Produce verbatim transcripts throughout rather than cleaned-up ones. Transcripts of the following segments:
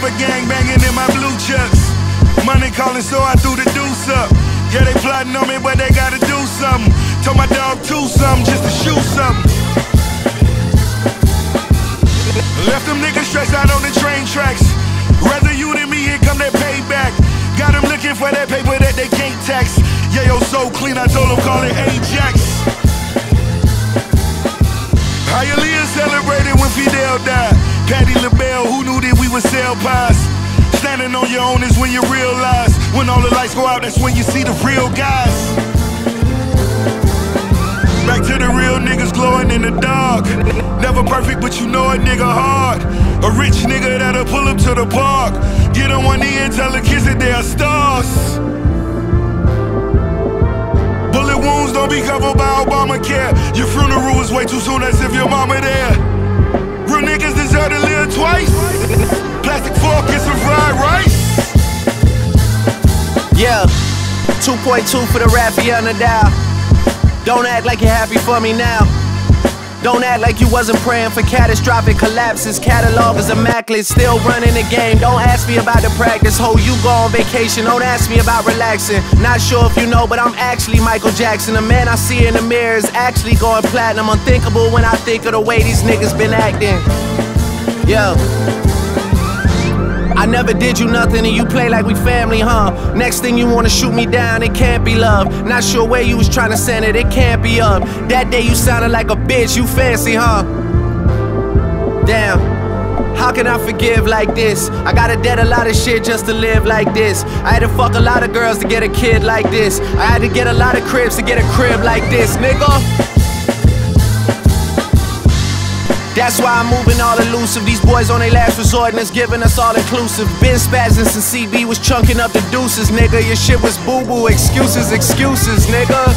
a gang banging in my blue chucks. Money calling, so I threw the deuce up. Yeah, they plotting on me, but they gotta do something. Told my dog to something just to shoot something. Left them niggas stressed out on the train tracks. Rather you than me, here come that payback. Got them looking for that paper that they can't tax. Yeah, yo, so clean, I told them call it Ajax. Hialeah celebrated when Fidel died. Patti LaBelle, who knew that we would sell pies? Standing on your own is when you realize. When all the lights go out, that's when you see the real guys. Back to the real niggas glowing in the dark. Never perfect, but you know a nigga hard. A rich nigga that'll pull up to the park. Get on one knee and tell the kids that they are stars. Bullet wounds don't be covered by Obamacare. Your funeral was way too soon, as if your mama there. Real niggas deserve to live twice. Plastic fork and some fried rice. Yeah, two point two for the Rafael Nadal. Don't act like you're happy for me now. Don't act like you wasn't praying for catastrophic collapses. Catalog is immaculate, still running the game. Don't ask me about the practice, ho, you go on vacation. Don't ask me about relaxing. Not sure if you know, but I'm actually Michael Jackson. The man I see in the mirror is actually going platinum. Unthinkable when I think of the way these niggas been acting. Yo, I never did you nothing and you play like we family, huh? Next thing you wanna shoot me down, it can't be love. Not sure where you was trying to send it, it can't be up. That day you sounded like a bitch, you fancy, huh? Damn, how can I forgive like this? I gotta debt a lot of shit just to live like this. I had to fuck a lot of girls to get a kid like this. I had to get a lot of cribs to get a crib like this, nigga. That's why I'm moving all elusive. These boys on their last resort and it's giving us all inclusive. Been spazzing since C B was chunking up the deuces, nigga. Your shit was boo-boo, excuses, excuses, nigga.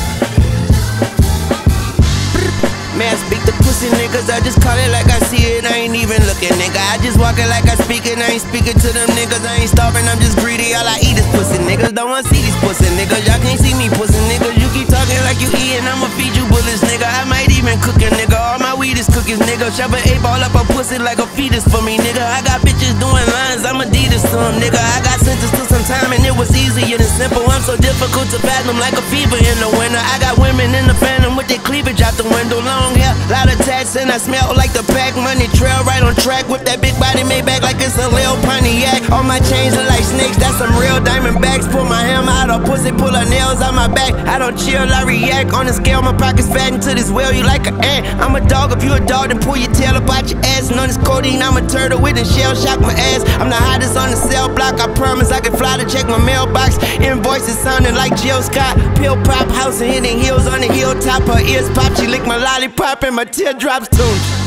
Man, speak the pussy niggas, I just call it like I see it, I ain't even looking, nigga. I just walk it like I speak it, I ain't speaking to them niggas. I ain't starving, I'm just greedy, all I eat is pussy niggas. Don't wanna see these pussy niggas, y'all can't see me pussy niggas. You keep talking like you eating, I'ma feed you bullets, nigga. I might even cook a nigga, all my weed is cookies, nigga. Shove an eight ball up a pussy like a fetus for me, nigga. I got bitches doing lines, I'm Adidas to them, nigga. I got sentenced to some time and it was easier than simple. I'm so difficult to fathom like a fever in the winter. I got women in the phantom with their cleavage out the window, long hair, lot of tats, and I smell like the pack. Money trail right on track with that big body made back like it's a Lil Pontiac. All my chains are like snakes, that's some real diamond backs. Pull my hammer out of pussy, pull her nails out my back. I don't chill, I react. On the scale, my pockets fat into this whale, you like an ant. I'm a dog, if you a dog, then pull your tail up out your ass. And on this codeine, I'm a turtle with a shell, shock my ass. I'm the hottest on the cell block, I promise I can fly to check my mailbox. Invoices sounding like Jill Scott. Pill pop, house and hitting heels on the hilltop. Her ears pop, she lick my lollipop and my teardrops too.